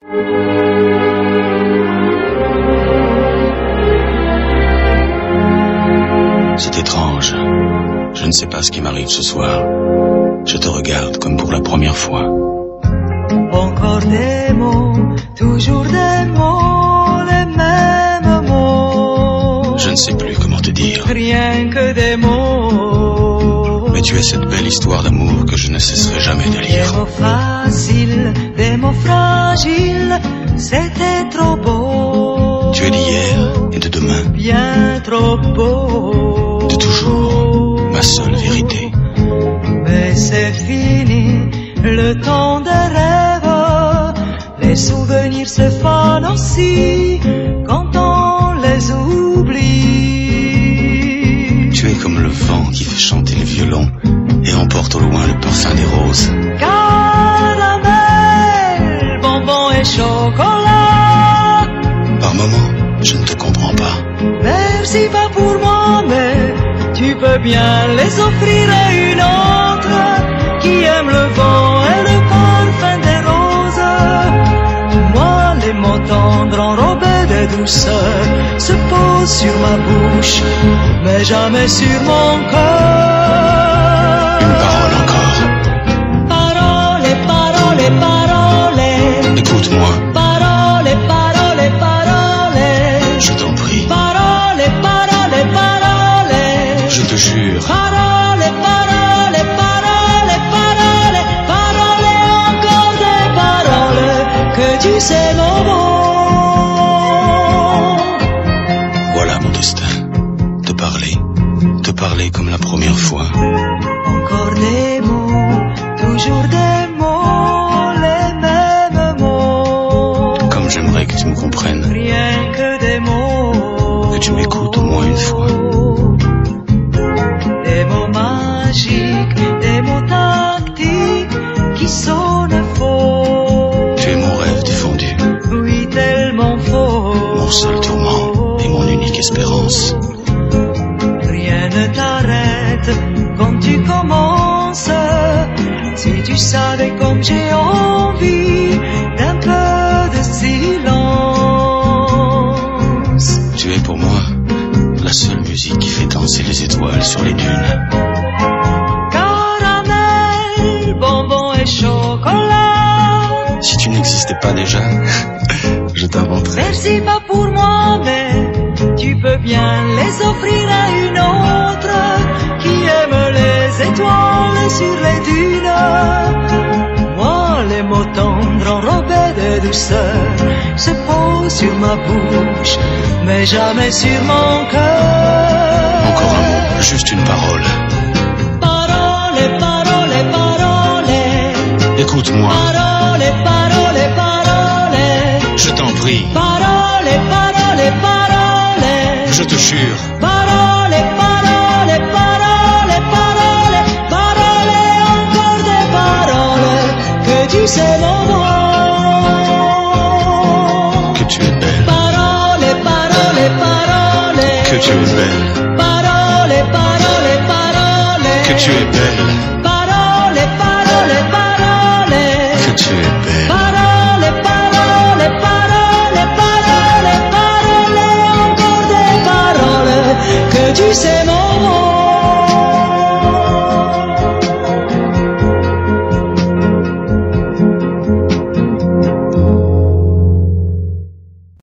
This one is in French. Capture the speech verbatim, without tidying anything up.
C'est étrange. Je ne sais pas ce qui m'arrive ce soir. Je te regarde comme pour la première fois. Encore des mots, toujours des mots, les mêmes mots. Je ne sais plus comment te dire. Rien que des mots. Mais tu es cette belle histoire d'amour que je ne cesserai jamais de lire. Des mots faciles, des mots fragiles, c'était trop beau. Tu es d'hier et de demain. Bien trop beau. De toujours, ma seule vérité. Mais c'est fini, le temps des rêves. Les souvenirs se fanent aussi quand on les oublie. Tu es comme le vent qui fait chanter le violon et emporte au loin le parfum des roses. Caramel, bonbons et chocolat. Par moments, je ne te comprends pas. Merci pas pour moi, mais tu peux bien les offrir à une autre qui aime le vent et le parfum des roses. Moi, les mots tendres enrobés de douceur se posent sur ma bouche, mais jamais sur mon cœur. Une parole encore. Parole, parole, parole. Écoute-moi. Parole, parole, parole. Je t'en prie. Parole, parole, parole. Je te jure. Parole, parole, parole, parole, parole, encore des paroles que tu sais mon mot. Voilà mon destin. Te parler. Te parler comme la première fois. Encore des mots, toujours des mots, les mêmes mots. Comme j'aimerais que tu me comprennes. Rien que des mots. Que tu m'écoutes au moins une fois. Des mots magiques, des mots tactiques qui sonnent faux. Tu es mon rêve défendu. Oui, tellement faux. Mon seul tourment et mon unique espérance. Rien ne t'arrête quand tu commences. Si tu savais comme j'ai envie d'un peu de silence. Tu es pour moi la seule musique qui fait danser les étoiles sur les dunes. Caramel, bonbons et chocolat. Si tu n'existais pas déjà, je t'inventerais. Merci pas pour moi, mais tu peux bien les offrir à une autre qui aime les étoiles sur les dunes. Moi, les mots tendres enrobés de douceur se posent sur ma bouche, mais jamais sur mon cœur. Encore un mot, juste une parole. Parole, parole, parole. Écoute-moi. Parole, parole, parole. Je t'en prie. Parole, parole, parole. Je te jure. Parole, parole, parole, parole, parole, encore des paroles que tu sais mon mot. Que tu es belle. Parole, parole, parole. Que tu es belle. Parole, parole, parole. Que tu es belle.